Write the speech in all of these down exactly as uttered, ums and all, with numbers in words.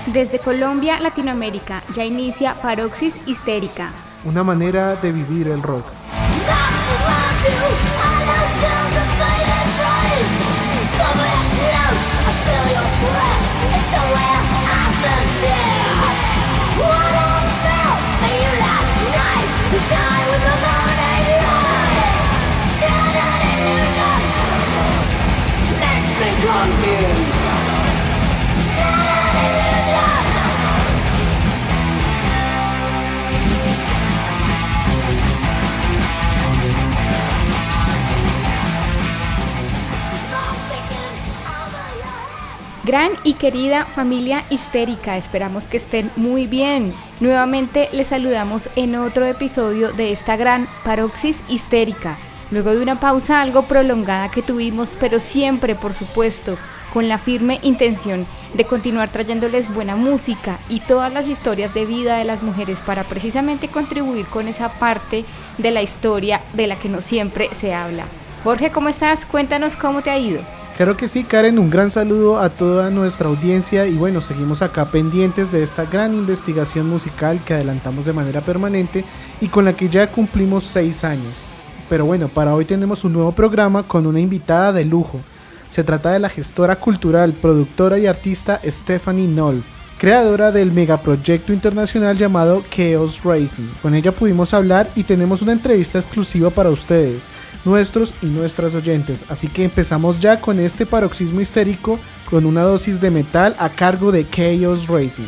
Desde Colombia, Latinoamérica, ya inicia Paroxis Histérica. Una manera de vivir el rock. Gran y querida familia histérica, esperamos que estén muy bien. Nuevamente les saludamos en otro episodio de esta gran Paroxis Histérica. Luego de una pausa algo prolongada que tuvimos, pero siempre, por supuesto, con la firme intención de continuar trayéndoles buena música y todas las historias de vida de las mujeres para precisamente contribuir con esa parte de la historia de la que no siempre se habla. Jorge, ¿cómo estás? Cuéntanos cómo te ha ido. Claro que sí, Karen, un gran saludo a toda nuestra audiencia y bueno, seguimos acá pendientes de esta gran investigación musical que adelantamos de manera permanente y con la que ya cumplimos seis años. Pero bueno, para hoy tenemos un nuevo programa con una invitada de lujo. Se trata de la gestora cultural, productora y artista Stephanie Nolf, creadora del megaproyecto internacional llamado Chaos Racing. Con ella pudimos hablar y tenemos una entrevista exclusiva para ustedes, nuestros y nuestras oyentes. Así que empezamos ya con este paroxismo histérico con una dosis de metal a cargo de Chaos Racing.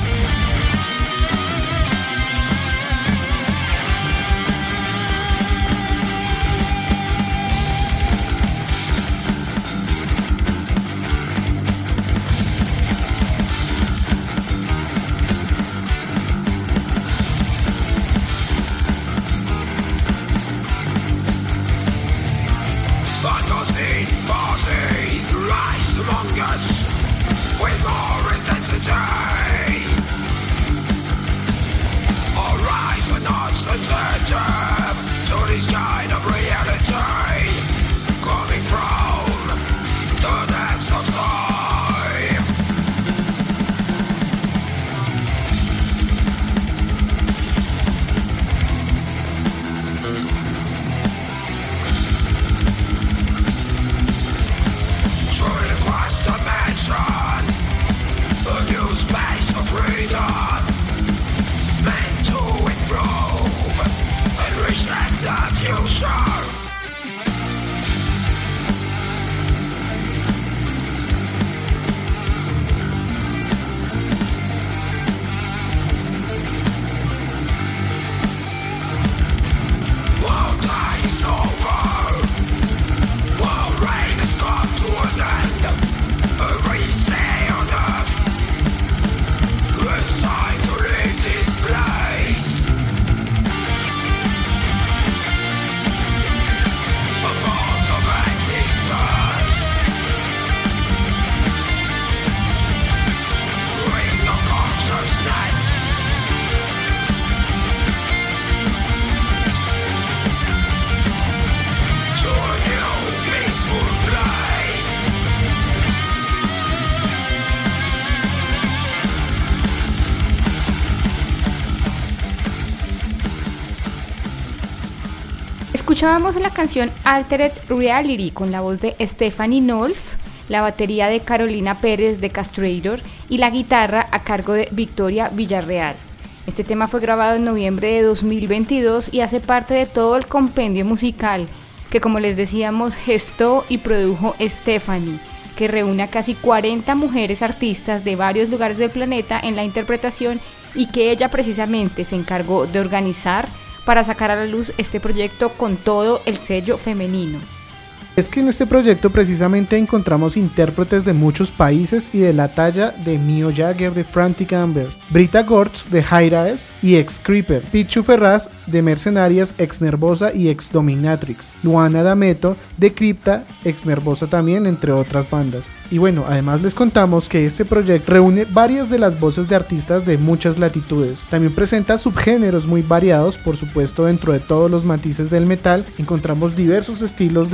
Escuchábamos la canción Altered Reality con la voz de Stephanie Nolf, la batería de Carolina Pérez de Castrator y la guitarra a cargo de Victoria Villarreal. Este tema fue grabado en noviembre de dos mil veintidós y hace parte de todo el compendio musical que, como les decíamos, gestó y produjo Stephanie, que reúne a casi cuarenta mujeres artistas de varios lugares del planeta en la interpretación y que ella precisamente se encargó de organizar para sacar a la luz este proyecto con todo el sello femenino. Es que en este proyecto precisamente encontramos intérpretes de muchos países y de la talla de Mio Jagger de Frantic Amber, Brita Gortz de Hyraes y Ex Creeper, Pichu Ferraz de Mercenarias, Ex Nervosa y Ex Dominatrix, Luana D'Ameto de Crypta, Ex Nervosa también, entre otras bandas. Y bueno, además les contamos que este proyecto reúne varias de las voces de artistas de muchas latitudes. También presenta subgéneros muy variados, por supuesto dentro de todos los matices del metal encontramos diversos estilos de interpretación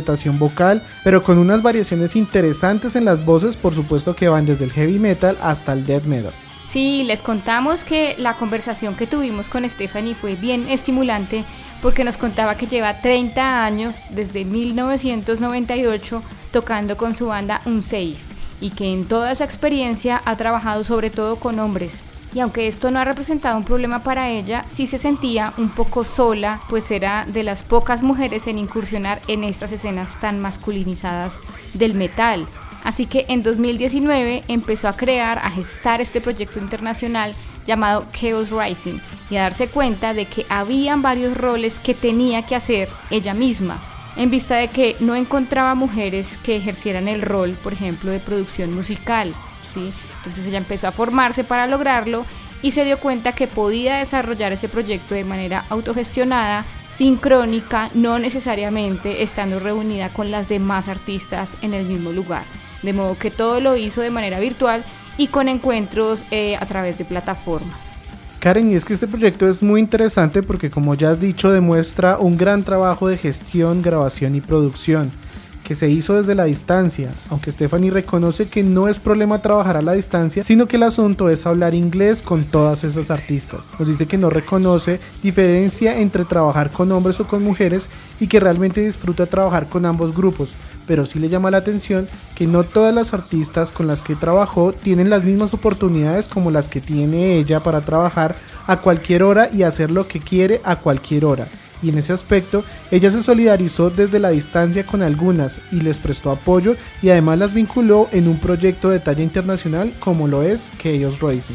interpretación vocal, pero con unas variaciones interesantes en las voces, por supuesto que van desde el heavy metal hasta el death metal. Sí, les contamos que la conversación que tuvimos con Stephanie fue bien estimulante porque nos contaba que lleva treinta años, desde mil novecientos noventa y ocho, tocando con su banda Unsafe y que en toda esa experiencia ha trabajado sobre todo con hombres. Y aunque esto no ha representado un problema para ella, sí se sentía un poco sola, pues era de las pocas mujeres en incursionar en estas escenas tan masculinizadas del metal. Así que en dos mil diecinueve empezó a crear, a gestar este proyecto internacional llamado Chaos Rising y a darse cuenta de que habían varios roles que tenía que hacer ella misma, en vista de que no encontraba mujeres que ejercieran el rol, por ejemplo, de producción musical, ¿sí? Entonces ella empezó a formarse para lograrlo y se dio cuenta que podía desarrollar ese proyecto de manera autogestionada, sincrónica, no necesariamente estando reunida con las demás artistas en el mismo lugar. De modo que todo lo hizo de manera virtual y con encuentros eh, a través de plataformas. Karen, y es que este proyecto es muy interesante porque, como ya has dicho, demuestra un gran trabajo de gestión, grabación y producción que se hizo desde la distancia, aunque Stephanie reconoce que no es problema trabajar a la distancia, sino que el asunto es hablar inglés con todas esas artistas. Nos dice que no reconoce diferencia entre trabajar con hombres o con mujeres y que realmente disfruta trabajar con ambos grupos, pero sí le llama la atención que no todas las artistas con las que trabajó tienen las mismas oportunidades como las que tiene ella para trabajar a cualquier hora y hacer lo que quiere a cualquier hora. Y en ese aspecto, ella se solidarizó desde la distancia con algunas y les prestó apoyo y además las vinculó en un proyecto de talla internacional como lo es Chaos Rising.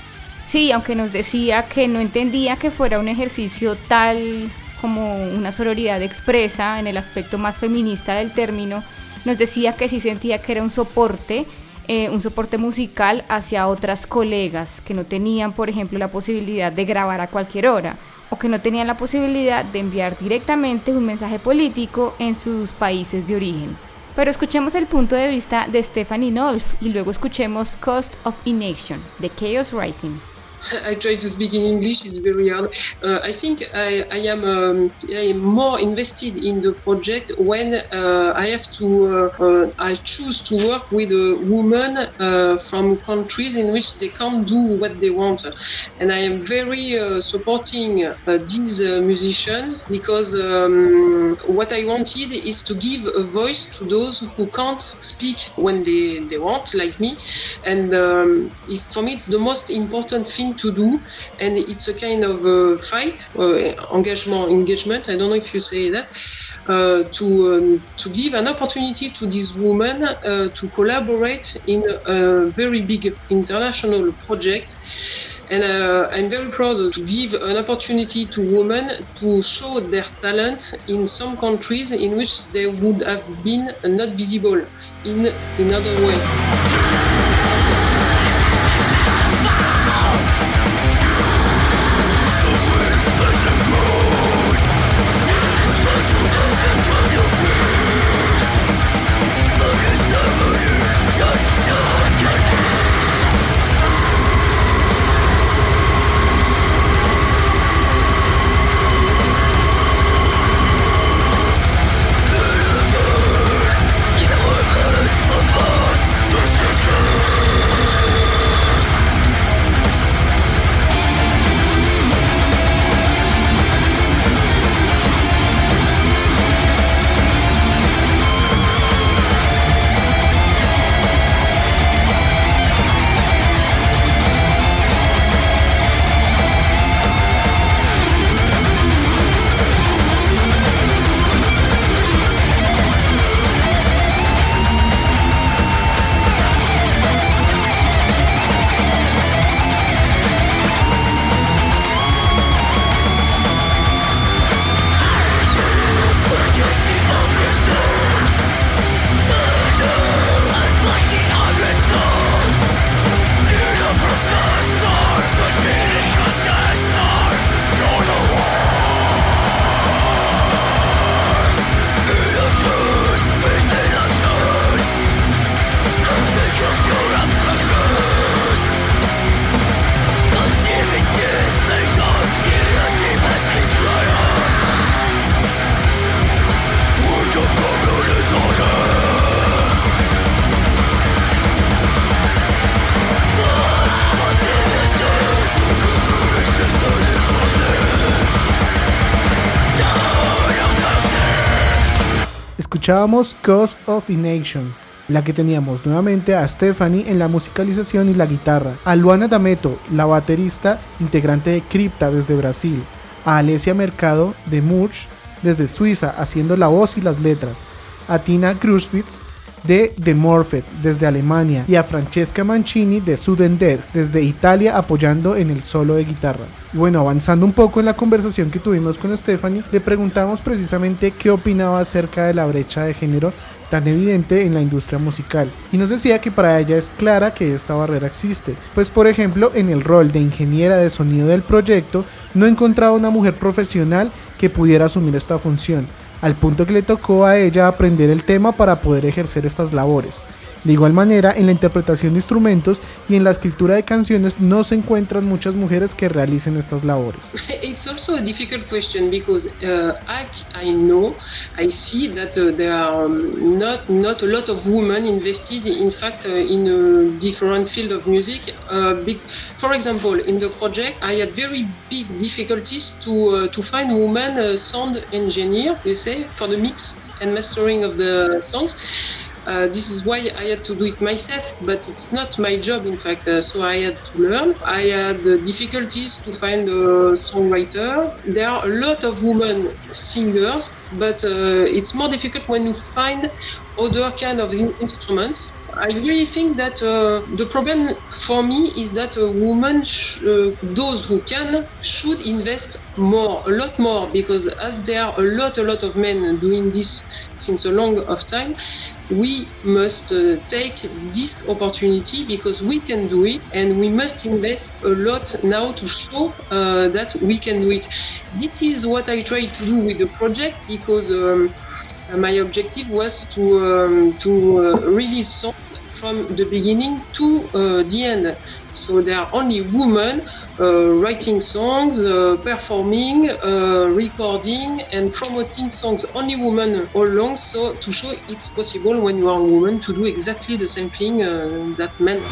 Sí, aunque nos decía que no entendía que fuera un ejercicio tal como una sororidad expresa en el aspecto más feminista del término, nos decía que sí sentía que era un soporte, eh, un soporte musical hacia otras colegas que no tenían, por ejemplo, la posibilidad de grabar a cualquier hora, o que no tenían la posibilidad de enviar directamente un mensaje político en sus países de origen. Pero escuchemos el punto de vista de Stephanie Nolf y luego escuchemos Cost of Inaction de Chaos Rising. I try to speak in English, it's very hard. Uh, I think I, I am um, I am more invested in the project when uh, I have to, uh, uh, I choose to work with a woman uh, from countries in which they can't do what they want. And I am very uh, supporting uh, these uh, musicians because um, what I wanted is to give a voice to those who can't speak when they, they want, like me. And um, it, for me, it's the most important thing to do, and it's a kind of uh, fight, uh, engagement, engagement. I don't know if you say that. Uh, to um, to give an opportunity to these women uh, to collaborate in a very big international project. And uh, I'm very proud to give an opportunity to women to show their talent in some countries in which they would have been not visible in another way. escuchábamos Cause of Ination, la que teníamos nuevamente a Stephanie en la musicalización y la guitarra, a Luana D'Ameto, la baterista integrante de Crypta desde Brasil, a Alessia Mercado de Murch desde Suiza haciendo la voz y las letras, a Tina Kruszwitz de The Morphed desde Alemania y a Francesca Mancini de Sudden Death desde Italia apoyando en el solo de guitarra. Y bueno, avanzando un poco en la conversación que tuvimos con Stephanie, le preguntamos precisamente qué opinaba acerca de la brecha de género tan evidente en la industria musical, y nos decía que para ella es clara que esta barrera existe, pues por ejemplo en el rol de ingeniera de sonido del proyecto no encontraba una mujer profesional que pudiera asumir esta función, al punto que le tocó a ella aprender el tema para poder ejercer estas labores. De igual manera, en la interpretación de instrumentos y en la escritura de canciones no se encuentran muchas mujeres que realicen estas labores. It's also a difficult question because uh, I, I know, I see that uh, there are um, not not a lot of women invested, in fact, uh, in a different field of music. Uh, big, for example, in the project, I had very big difficulties to uh, to find women uh, sound engineer, you say, for the mix and mastering of the songs. Uh, this is why I had to do it myself, but it's not my job, in fact, uh, so I had to learn. I had uh, difficulties to find a songwriter. There are a lot of women singers, but uh, it's more difficult when you find other kind of in- instruments. I really think that uh, the problem for me is that a woman, sh- uh, those who can, should invest more, a lot more, because as there are a lot, a lot of men doing this since a long of time, we must uh, take this opportunity because we can do it, and we must invest a lot now to show uh, that we can do it. This is what I try to do with the project, because um, my objective was to um, to uh, release songs from the beginning to uh, the end. So there are only women uh, writing songs, uh, performing, uh, recording and promoting songs. Only women all along, so to show it's possible when you are a woman to do exactly the same thing uh, that men.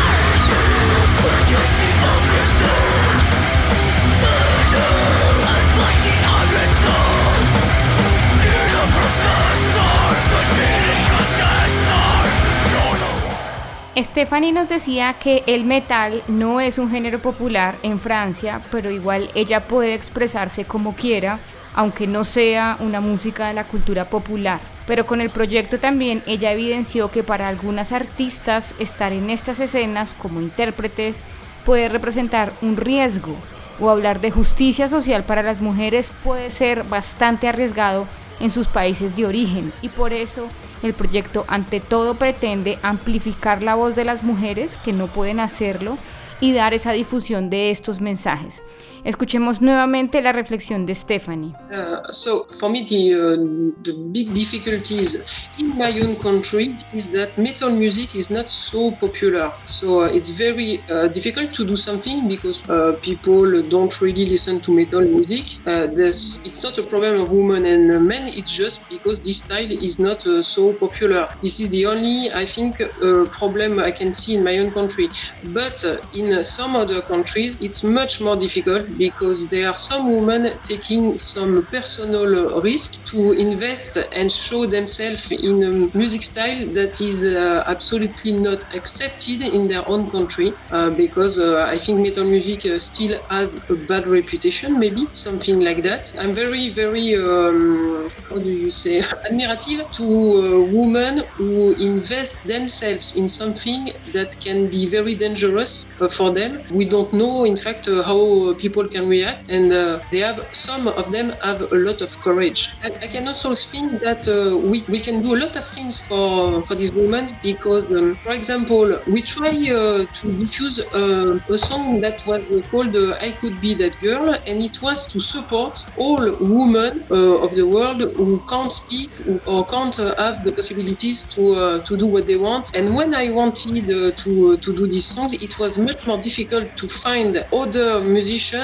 Stephanie nos decía que el metal no es un género popular en Francia, pero igual ella puede expresarse como quiera, aunque no sea una música de la cultura popular. Pero con el proyecto también ella evidenció que para algunas artistas estar en estas escenas como intérpretes puede representar un riesgo, o hablar de justicia social para las mujeres puede ser bastante arriesgado en sus países de origen, y por eso el proyecto ante todo pretende amplificar la voz de las mujeres que no pueden hacerlo y dar esa difusión de estos mensajes. Escuchemos nuevamente la reflexión de Stephanie. Uh, so for me, the, uh, the big difficulties in my own country is that metal music is not so popular. So uh, it's very uh, difficult to do something because uh, people don't really listen to metal music. Uh, it's not a problem of women and men, it's just because this style is not uh, so popular. This is the only, I think, uh, problem I can see in my own country. But uh, in some other countries, it's much more difficult because there are some women taking some personal risk to invest and show themselves in a music style that is uh, absolutely not accepted in their own country uh, because uh, I think metal music uh, still has a bad reputation, maybe something like that. I'm very, very, um, how do you say, admirative to uh, women who invest themselves in something that can be very dangerous uh, for them. We don't know, in fact, uh, how people can react, and uh, they have some of them have a lot of courage. And I can also think that uh, we, we can do a lot of things for for these women because, um, for example, we try uh, to diffuse uh, a song that was called uh, "I Could Be That Girl," and it was to support all women uh, of the world who can't speak or can't uh, have the possibilities to uh, to do what they want. And when I wanted uh, to uh, to do these songs, it was much more difficult to find other musicians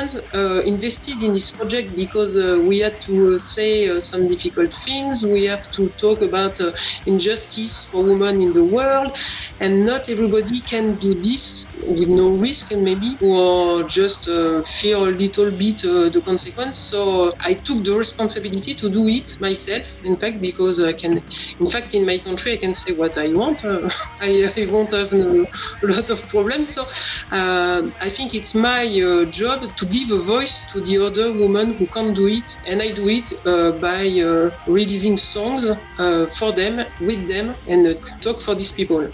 Americans uh, invested in this project because uh, we had to uh, say uh, some difficult things. We have to talk about uh, injustice for women in the world, and not everybody can do this with no risk, and maybe or just uh, fear a little bit uh, the consequence. So I took the responsibility to do it myself. In fact, because I can, in fact, in my country, I can say what I want. Uh, I, I won't have no, a lot of problems. So uh, I think it's my uh, job to give a voice to the other women who can't do it, and I do it uh, by uh, releasing songs uh, for them, with them, and uh, talk for these people.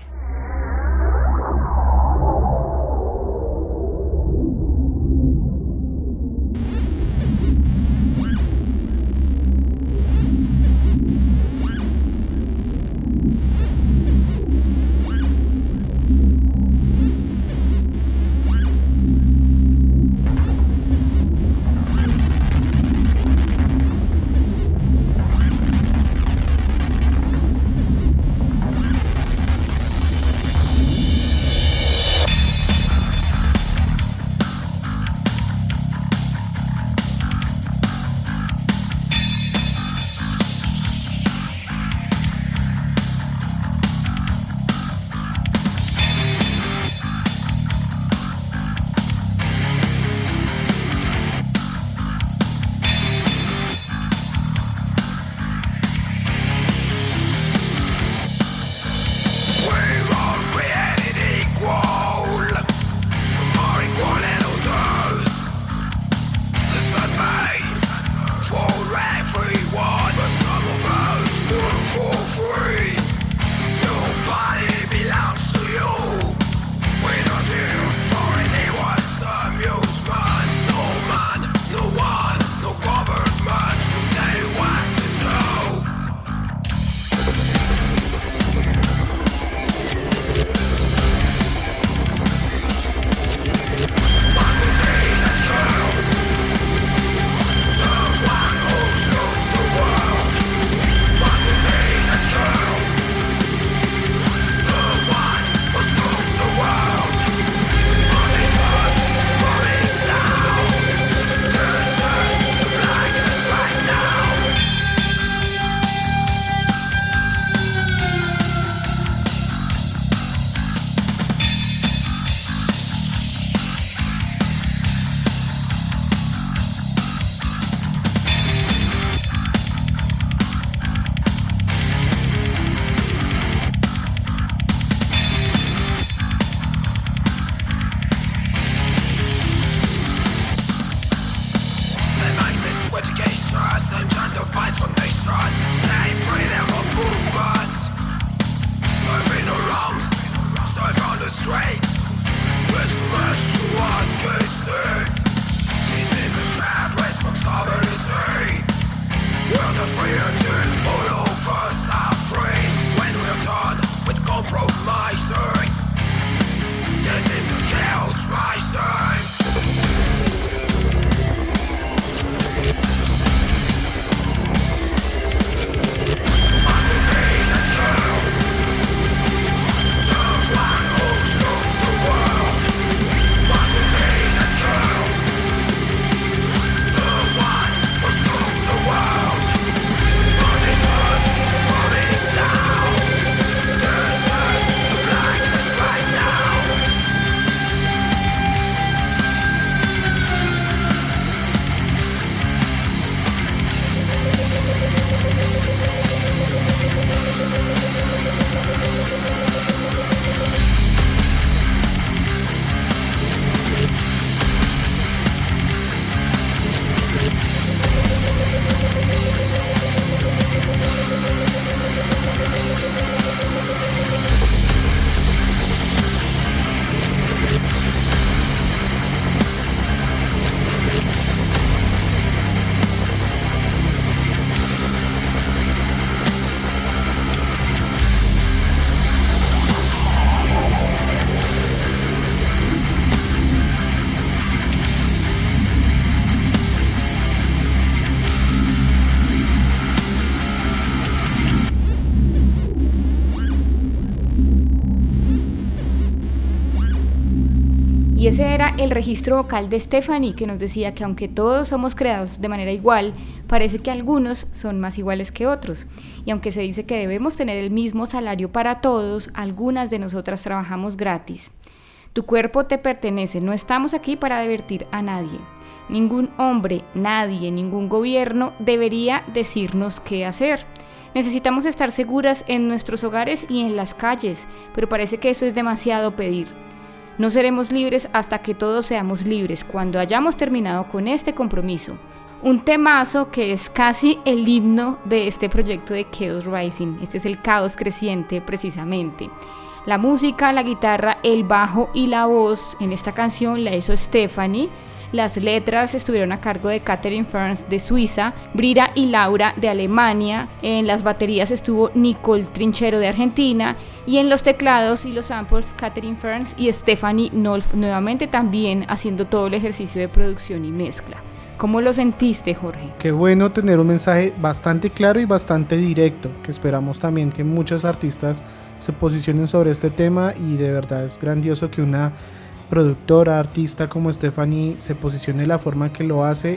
Y ese era el registro vocal de Stephanie, que nos decía que aunque todos somos creados de manera igual, parece que algunos son más iguales que otros. Y aunque se dice que debemos tener el mismo salario para todos, algunas de nosotras trabajamos gratis. Tu cuerpo te pertenece, no estamos aquí para divertir a nadie. Ningún hombre, nadie, ningún gobierno debería decirnos qué hacer. Necesitamos estar seguras en nuestros hogares y en las calles, pero parece que eso es demasiado pedir. No seremos libres hasta que todos seamos libres, cuando hayamos terminado con este compromiso. Un temazo que es casi el himno de este proyecto de Chaos Rising. Este es el caos creciente precisamente. La música, la guitarra, el bajo y la voz en esta canción la hizo Stephanie. Las letras estuvieron a cargo de Catherine Ferns de Suiza, Brira y Laura de Alemania. En las baterías estuvo Nicole Trinchero de Argentina y en los teclados y los samples Catherine Ferns y Stephanie Nolf nuevamente también haciendo todo el ejercicio de producción y mezcla. ¿Cómo lo sentiste, Jorge? Qué bueno tener un mensaje bastante claro y bastante directo, que esperamos también que muchos artistas se posicionen sobre este tema, y de verdad es grandioso que una productora, artista como Stephanie se posicione de la forma que lo hace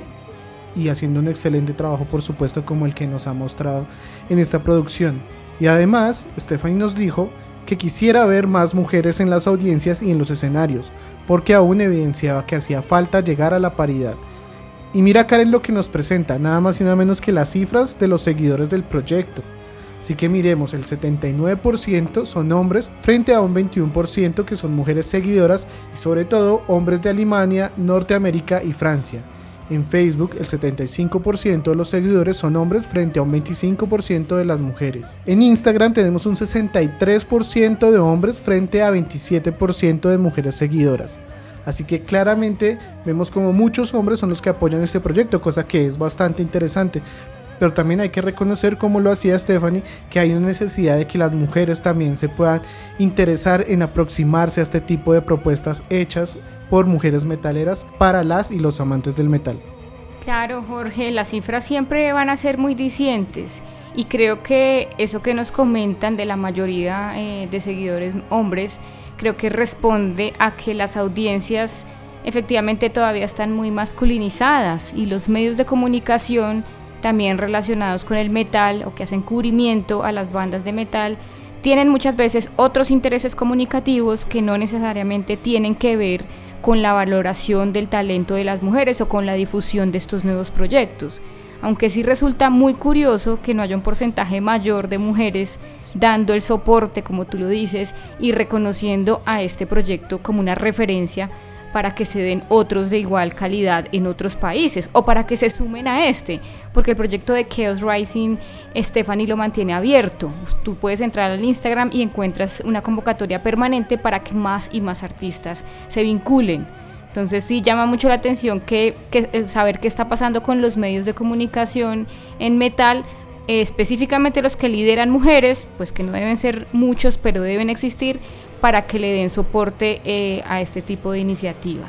y haciendo un excelente trabajo, por supuesto, como el que nos ha mostrado en esta producción. Y además, Stephanie nos dijo que quisiera ver más mujeres en las audiencias y en los escenarios, porque aún evidenciaba que hacía falta llegar a la paridad. Y mira, Karen, lo que nos presenta, nada más y nada menos que las cifras de los seguidores del proyecto. Así que miremos, el setenta y nueve por ciento son hombres frente a un veintiuno por ciento que son mujeres seguidoras, y sobre todo hombres de Alemania, Norteamérica y Francia. En Facebook el setenta y cinco por ciento de los seguidores son hombres frente a un veinticinco por ciento de las mujeres. En Instagram tenemos un sesenta y tres por ciento de hombres frente a veintisiete por ciento de mujeres seguidoras. Así que claramente vemos como muchos hombres son los que apoyan este proyecto, cosa que es bastante interesante. Pero también hay que reconocer, como lo hacía Stephanie, que hay una necesidad de que las mujeres también se puedan interesar en aproximarse a este tipo de propuestas hechas por mujeres metaleras para las y los amantes del metal. Claro, Jorge, las cifras siempre van a ser muy dicientes, y creo que eso que nos comentan de la mayoría eh, de seguidores hombres, creo que responde a que las audiencias efectivamente todavía están muy masculinizadas, y los medios de comunicación también relacionados con el metal o que hacen cubrimiento a las bandas de metal tienen muchas veces otros intereses comunicativos que no necesariamente tienen que ver con la valoración del talento de las mujeres o con la difusión de estos nuevos proyectos, aunque sí resulta muy curioso que no haya un porcentaje mayor de mujeres dando el soporte, como tú lo dices, y reconociendo a este proyecto como una referencia para que se den otros de igual calidad en otros países, o para que se sumen a este, porque el proyecto de Chaos Rising, Stephanie lo mantiene abierto. Tú puedes entrar al Instagram y encuentras una convocatoria permanente para que más y más artistas se vinculen. Entonces sí llama mucho la atención que, que saber qué está pasando con los medios de comunicación en metal, eh, específicamente los que lideran mujeres, pues que no deben ser muchos, pero deben existir, para que le den soporte eh, a este tipo de iniciativas.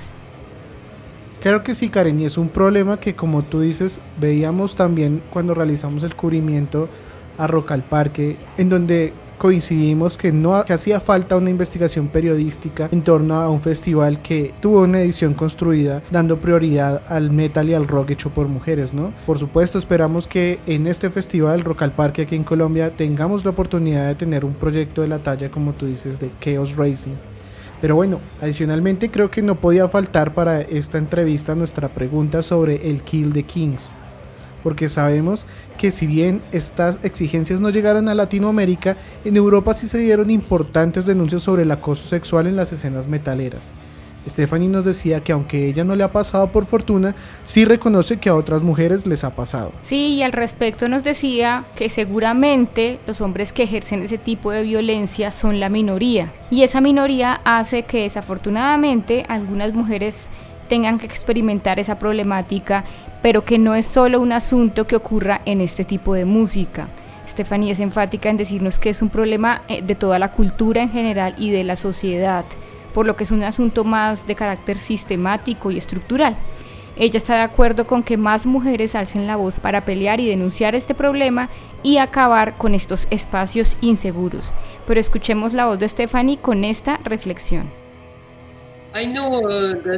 Claro que sí, Karen, y es un problema que, como tú dices, veíamos también cuando realizamos el cubrimiento a Rock al Parque, en donde coincidimos que no que hacía falta una investigación periodística en torno a un festival que tuvo una edición construida dando prioridad al metal y al rock hecho por mujeres, ¿no? Por supuesto, esperamos que en este festival Rock al Parque aquí en Colombia tengamos la oportunidad de tener un proyecto de la talla, como tú dices, de Chaos Rising. Pero bueno, adicionalmente creo que no podía faltar para esta entrevista nuestra pregunta sobre el Kill the Kings, porque sabemos que si bien estas exigencias no llegaron a Latinoamérica, en Europa sí se dieron importantes denuncias sobre el acoso sexual en las escenas metaleras. Stephanie nos decía que aunque ella no le ha pasado por fortuna, sí reconoce que a otras mujeres les ha pasado. Sí, y al respecto nos decía que seguramente los hombres que ejercen ese tipo de violencia son la minoría, y esa minoría hace que desafortunadamente algunas mujeres tengan que experimentar esa problemática, pero que no es solo un asunto que ocurra en este tipo de música. Stephanie es enfática en decirnos que es un problema de toda la cultura en general y de la sociedad, por lo que es un asunto más de carácter sistemático y estructural. Ella está de acuerdo con que más mujeres alcen la voz para pelear y denunciar este problema y acabar con estos espacios inseguros. Pero escuchemos la voz de Stephanie con esta reflexión. I know uh, that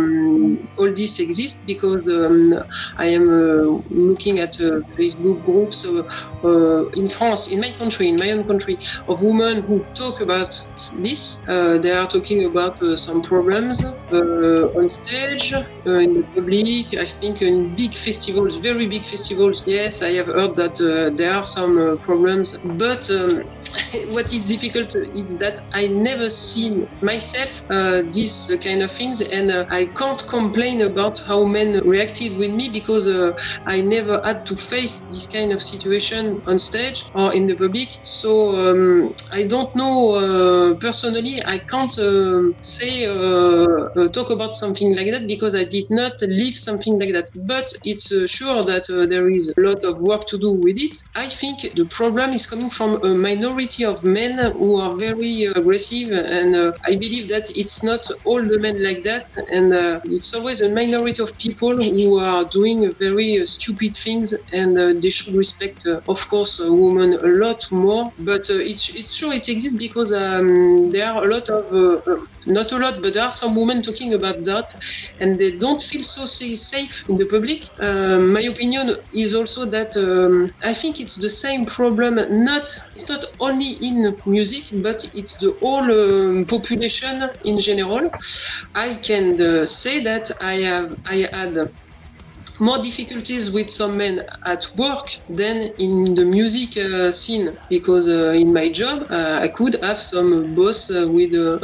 um, all this exists because um, I am uh, looking at uh, Facebook groups uh, uh, in France, in my country, in my own country, of women who talk about this. Uh, they are talking about uh, some problems uh, on stage, uh, in the public. I think in big festivals, very big festivals. Yes, I have heard that uh, there are some uh, problems, but um, what is difficult is that I never seen myself uh, these kind of things, and uh, I can't complain about how men reacted with me because uh, I never had to face this kind of situation on stage or in the public. So um, I don't know uh, personally. I can't uh, say uh, uh, talk about something like that because I did not live something like that. But it's uh, sure that uh, there is a lot of work to do with it. I think the problem is coming from a minority of men who are very aggressive, and uh, I believe that it's not all the men like that, and uh, it's always a minority of people who are doing very uh, stupid things, and uh, they should respect, uh, of course, a woman a lot more. But uh, it's it's true it exists because um, there are a lot of uh, uh, not a lot, but there are some women talking about that, and they don't feel so safe in the public. Uh, my opinion is also that um, I think it's the same problem. Not it's not only in music, but it's the whole um, population in general. I can uh, say that I have I had more difficulties with some men at work than in the music uh, scene, because uh, in my job uh, I could have some boss uh, with uh,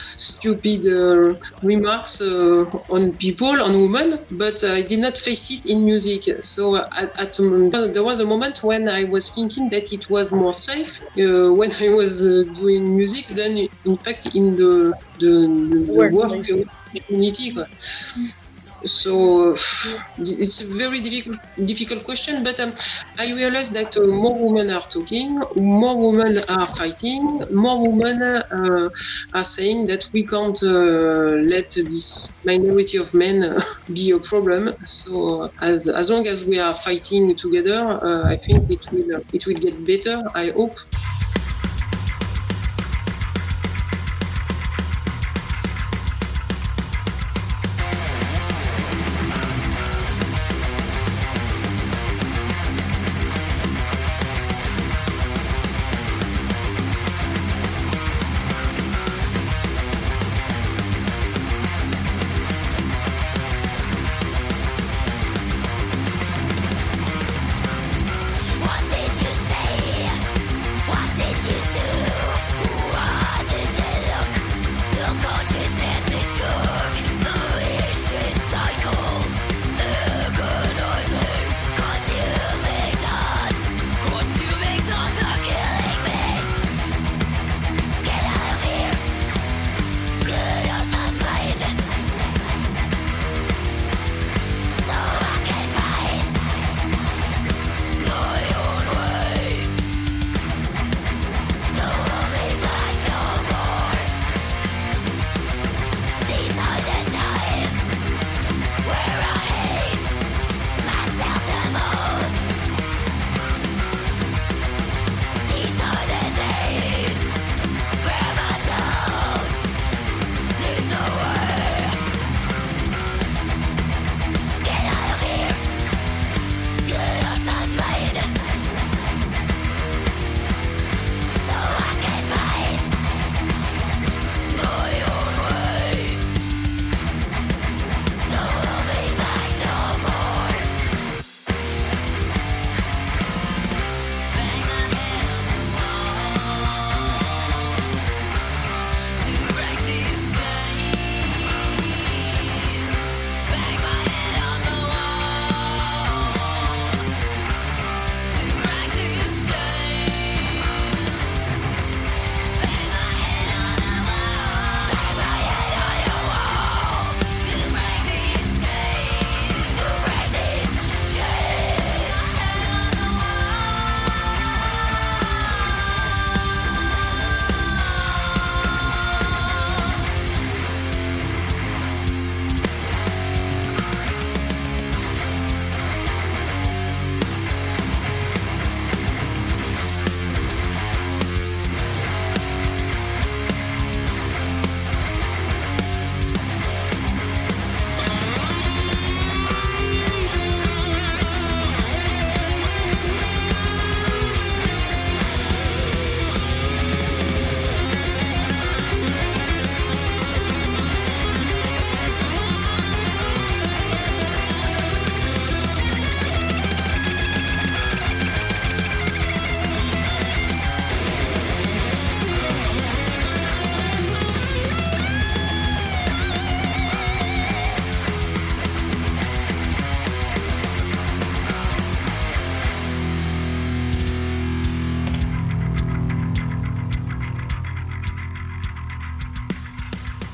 stupid uh, remarks uh, on people, on women, but I did not face it in music. So at, at um, there was a moment when I was thinking that it was more safe uh, when I was uh, doing music than in fact in the the, the work community. So it's a very difficult difficult question, but um, I realize that uh, more women are talking, more women are fighting, more women uh, are saying that we can't uh, let this minority of men uh, be a problem. So as as long as we are fighting together, uh, I think it will uh, it will get better. I hope. What did you say? What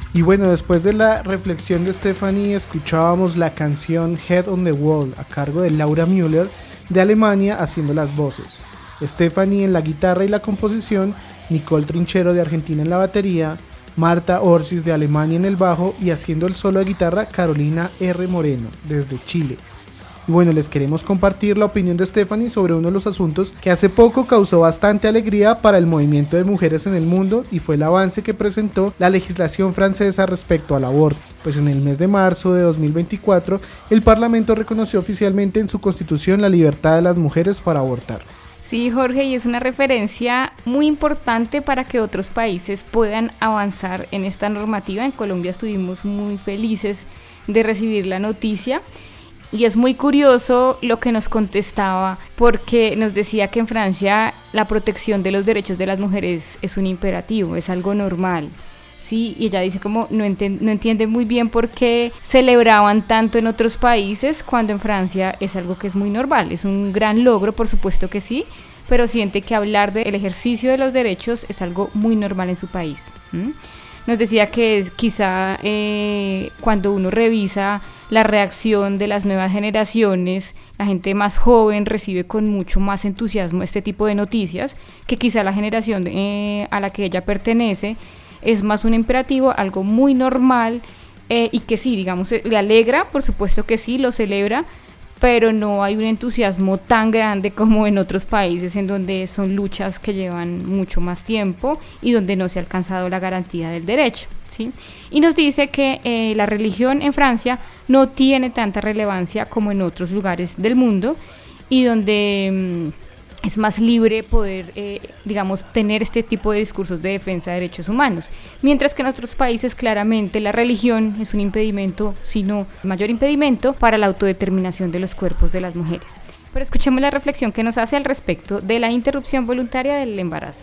Y bueno, después de la reflexión de Stephanie, escuchábamos la canción Head on the Wall a cargo de Laura Müller de Alemania haciendo las voces, Stephanie en la guitarra y la composición, Nicole Trinchero de Argentina en la batería, Marta Orsis de Alemania en el bajo y haciendo el solo de guitarra Carolina R. Moreno desde Chile. Y bueno, les queremos compartir la opinión de Stephanie sobre uno de los asuntos que hace poco causó bastante alegría para el movimiento de mujeres en el mundo, y fue el avance que presentó la legislación francesa respecto al aborto. Pues en el mes de marzo de dos mil veinticuatro, el Parlamento reconoció oficialmente en su constitución la libertad de las mujeres para abortar. Sí, Jorge, y es una referencia muy importante para que otros países puedan avanzar en esta normativa. En Colombia estuvimos muy felices de recibir la noticia. Y es muy curioso lo que nos contestaba, porque nos decía que en Francia la protección de los derechos de las mujeres es un imperativo, es algo normal, ¿sí? Y ella dice como no, enten- no entiende muy bien por qué celebraban tanto en otros países cuando en Francia es algo que es muy normal. Es un gran logro, por supuesto que sí, pero siente que hablar del ejercicio de los derechos es algo muy normal en su país. ¿Mm? Nos decía que quizá eh, cuando uno revisa la reacción de las nuevas generaciones, la gente más joven recibe con mucho más entusiasmo este tipo de noticias, que quizá la generación eh, a la que ella pertenece es más un imperativo, algo muy normal, eh, y que sí, digamos, le alegra, por supuesto que sí, lo celebra, pero no hay un entusiasmo tan grande como en otros países en donde son luchas que llevan mucho más tiempo y donde no se ha alcanzado la garantía del derecho, ¿sí? Y nos dice que eh, la religión en Francia no tiene tanta relevancia como en otros lugares del mundo, y donde mmm, es más libre poder, eh, digamos, tener este tipo de discursos de defensa de derechos humanos, mientras que en otros países claramente la religión es un impedimento, sino el mayor impedimento para la autodeterminación de los cuerpos de las mujeres. Pero escuchemos la reflexión que nos hace al respecto de la interrupción voluntaria del embarazo.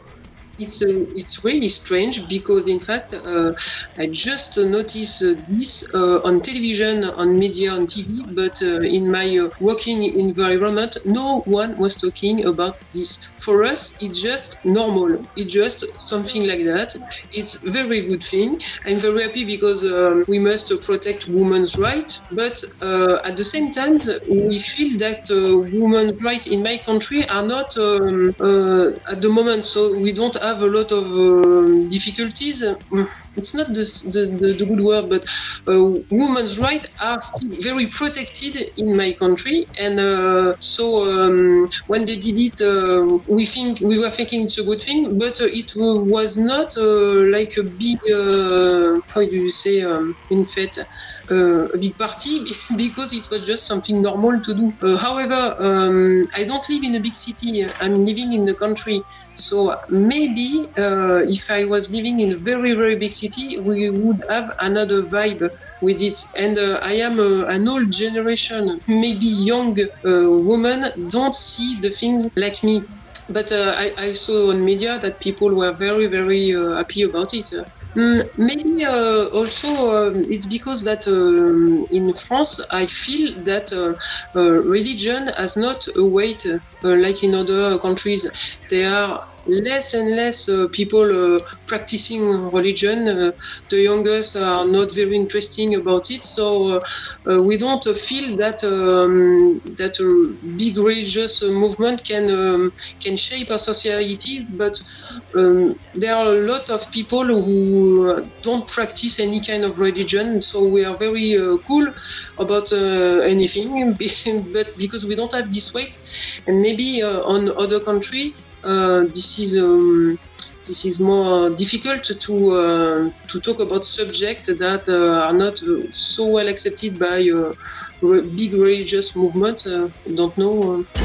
It's uh, it's really strange because in fact uh, I just noticed uh, this uh, on television, on media, on T V, but uh, in my uh, working environment, no one was talking about this. For us, it's just normal. It's just something like that. It's a very good thing. I'm very happy because um, we must uh, protect women's rights, but uh, at the same time, we feel that uh, women's rights in my country are not um, uh, at the moment, so we don't have a lot of uh, difficulties. It's not the, the, the, the good word, but uh, women's rights are still very protected in my country, and uh, so um, when they did it, uh, we think we were thinking it's a good thing, but uh, it was not uh, like a big, uh, how do you say, um, in fait, uh, a big party, because it was just something normal to do. Uh, however, um, I don't live in a big city. I'm living in the country. So maybe uh, if I was living in a very, very big city, we would have another vibe with it. And uh, I am uh, an old generation, maybe young uh, women don't see the things like me. But uh, I, I saw on media that people were very, very uh, happy about it. Mm, maybe uh, also uh, it's because that uh, in France I feel that uh, uh, religion has not a weight uh, like in other countries. There are less and less uh, people uh, practicing religion. Uh, the youngest are not very interesting about it, so uh, uh, we don't uh, feel that um, that a big religious uh, movement can um, can shape our society. But um, there are a lot of people who don't practice any kind of religion, so we are very uh, cool about uh, anything, but because we don't have this weight, and maybe uh, on other country. Uh, this is um, this is more difficult to uh, to talk about subjects that uh, are not uh, so well accepted by uh, re- big religious movements. Uh, don't know. Uh.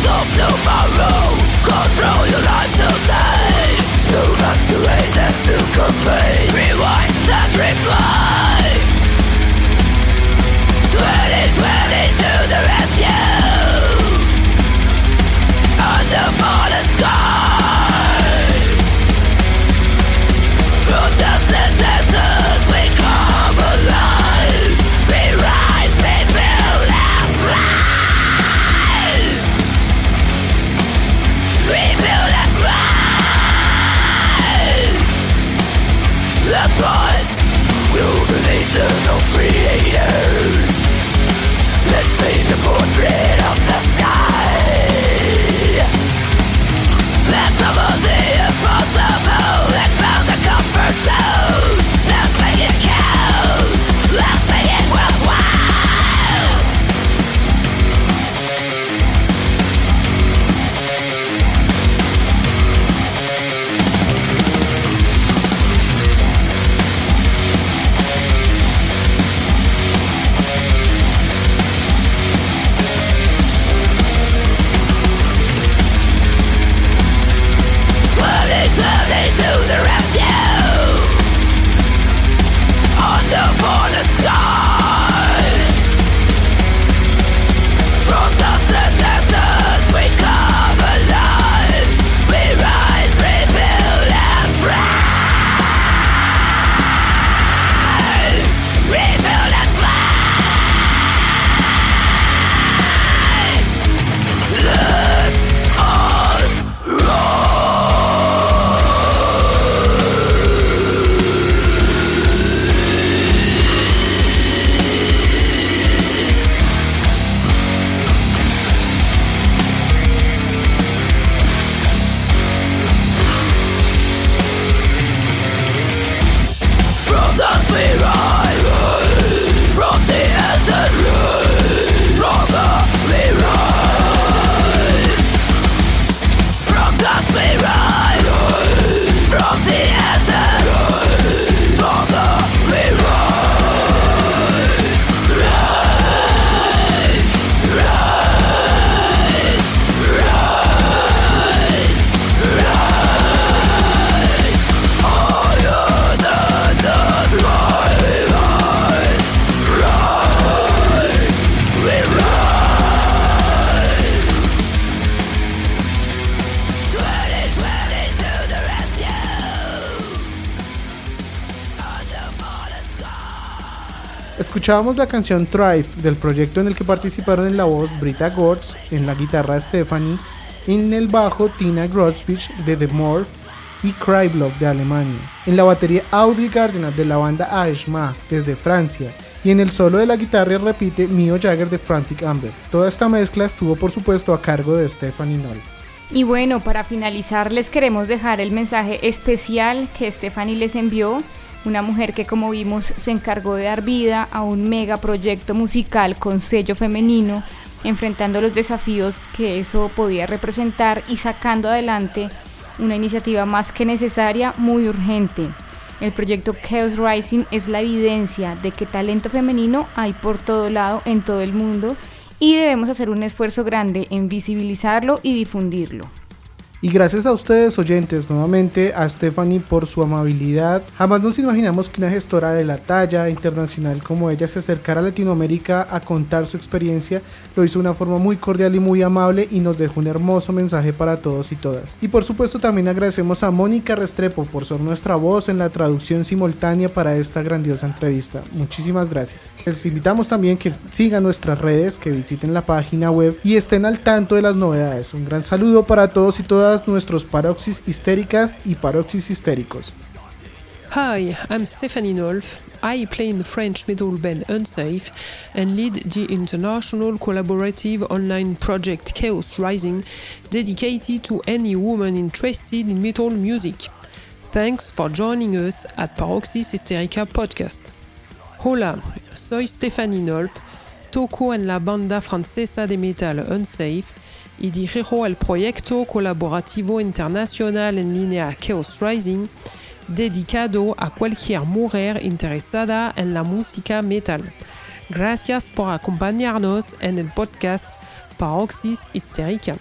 Tomorrow, control your life today. Too much to hate and to complete. Rewind and replay. twenty twenty to the rescue. Under fallen skies. From the sentences we come alive. We rise, we build and fly. We build and fly. Let's rise. We're the nation of creators. Let's paint a portrait of the sky. Let's summon the impossible. Let's build the comfort zone. Let's make it count. Let's make it worthwhile. twenty twenty to the rescue. Under fallen skies. From the sentences we come alive. We rise, rebuild and fly. Rebuild and fly. Let's all from the spirit, from the essence, from the spirit, from the spirit, from the essence, from the spirit. Rise, rise, rise, rise, higher than the twilight. Rise, we rise. twenty twenty to the rescue. Under fallen skies. Escuchábamos la canción Thrive del proyecto en el que participaron en la voz Britta Gortz, en la guitarra Stephanie, en el bajo Tina Grosbich de The Morph y Krylov de Alemania, en la batería Audrey Gardiner de la banda Aeshma desde Francia y en el solo de la guitarra repite Mio Jagger de Frantic Amber. Toda esta mezcla estuvo por supuesto a cargo de Stephanie Nolf. Y bueno, para finalizar les queremos dejar el mensaje especial que Stephanie les envió, una mujer que como vimos se encargó de dar vida a un mega proyecto musical con sello femenino, enfrentando los desafíos que eso podía representar y sacando adelante una iniciativa más que necesaria, muy urgente. El proyecto Chaos Rising es la evidencia de que talento femenino hay por todo lado en todo el mundo y debemos hacer un esfuerzo grande en visibilizarlo y difundirlo. Y gracias a ustedes oyentes, nuevamente a Stephanie por su amabilidad. Jamás nos imaginamos que una gestora de la talla internacional como ella se acercara a Latinoamérica a contar su experiencia. Lo hizo de una forma muy cordial y muy amable y nos dejó un hermoso mensaje para todos y todas. Y por supuesto también agradecemos a Mónica Restrepo por ser nuestra voz en la traducción simultánea para esta grandiosa entrevista. Muchísimas gracias. Les invitamos también que sigan nuestras redes, que visiten la página web y estén al tanto de las novedades. Un gran saludo para todos y todas nuestros paroxis histéricas y paroxis histéricos. Hi, I'm Stephanie Nolf. I play in the French metal band Unsafe and lead the international collaborative online project Chaos Rising, dedicated to any woman interested in metal music. Thanks for joining us at Paroxys Hysterica podcast. Hola, soy Stephanie Nolf, toco en la banda francesa de metal Unsafe y dirijo el proyecto colaborativo internacional en línea Chaos Rising, dedicado a cualquier mujer interesada en la música metal. Gracias por acompañarnos en el podcast Paroxys Hysterica.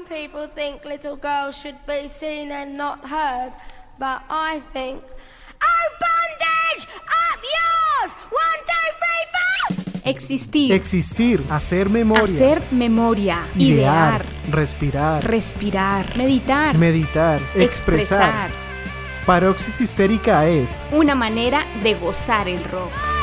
Some people think little girls should be seen and not heard, but I think, oh, bondage, up yours! One, two, three, four! Existir. Existir, hacer memoria. Hacer memoria. Idear, Idear. respirar. Respirar. Meditar. Meditar. Expresar. Expresar. Paroxis histérica es Una manera de gozar el rock.